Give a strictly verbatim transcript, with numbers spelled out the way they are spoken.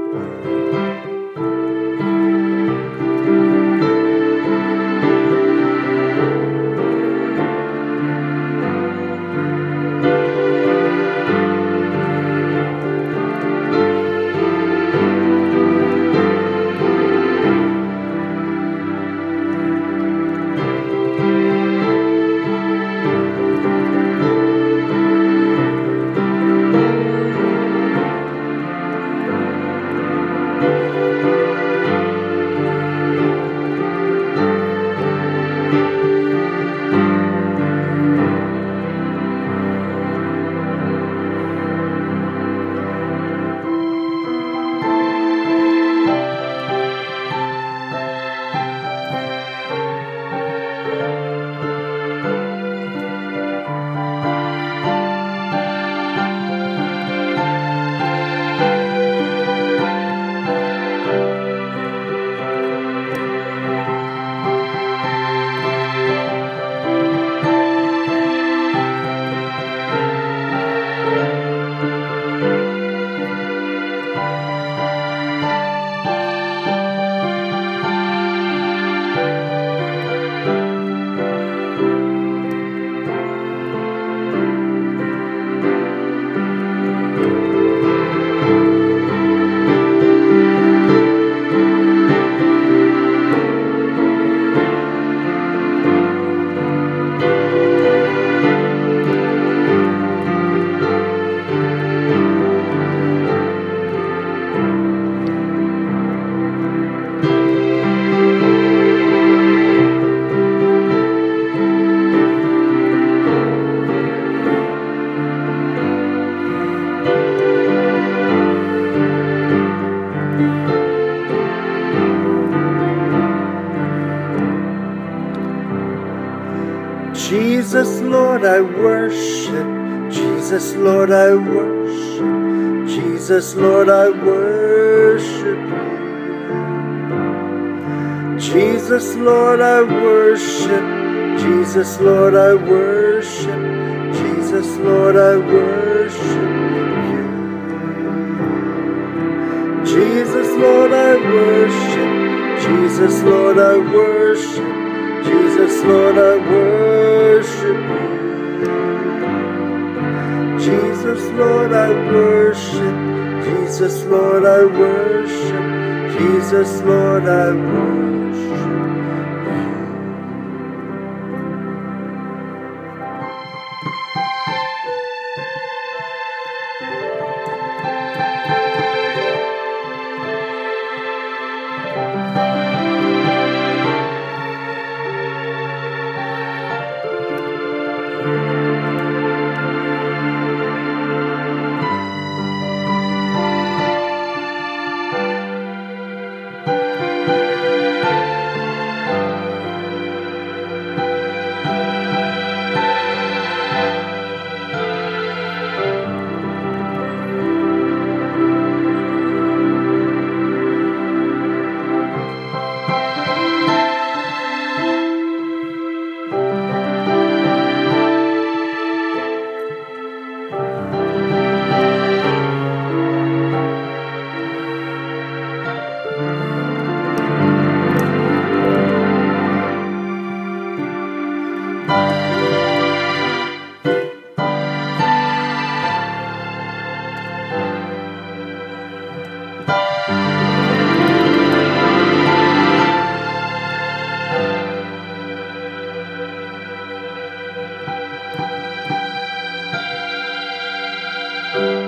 Jesus, Lord, I worship. Jesus, Lord, I worship. Jesus, Lord, I worship you. Jesus, Lord, I worship. Jesus, Lord, I worship. Jesus, Lord, I worship you. Jesus, Lord, I worship. Jesus, Lord, I worship. Jesus, Lord, I worship you. Jesus, Lord, I worship. Jesus, Lord, I worship. Jesus, Lord, I worship you. you.